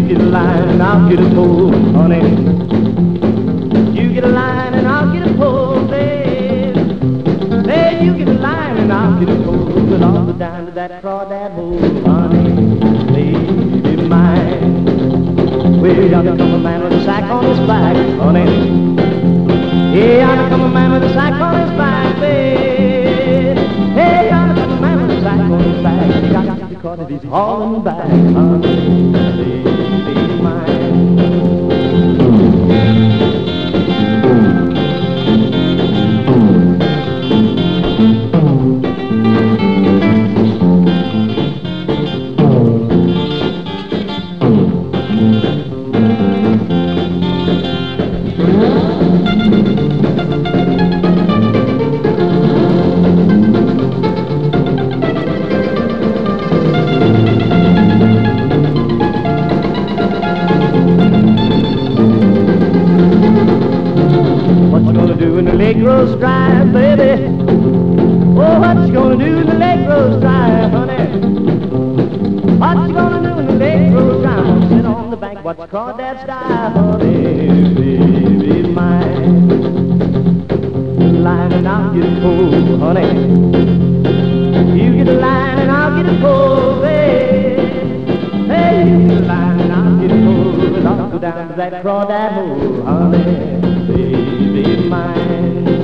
get a line and I'll get a pole, honey. You get a line and I'll get a pole, babe. Babe, you get a line and I'll get a pole, but I'll go down to that crawdad hole, honey, baby mine. Well, yonder come a man with a sack on his back, honey. Hey, yonder come a man with a sack on his back, babe. Hey, yonder come a man with a sack on his back. He got to be caught if he's hauling back, honey, baby mine. Leg grows dry, baby. Oh, what you gonna do when the leg grows dry, honey? What you gonna do when the leg grows dry? I'm gonna sit on the bank, watch crawdads die, honey, baby mine. Line and I'll get a pole, honey. You get a line and I'll get a pole, baby. Hey, you get a line and I'll get a pole, and I'll go down to that crawdad hole, honey, baby mine.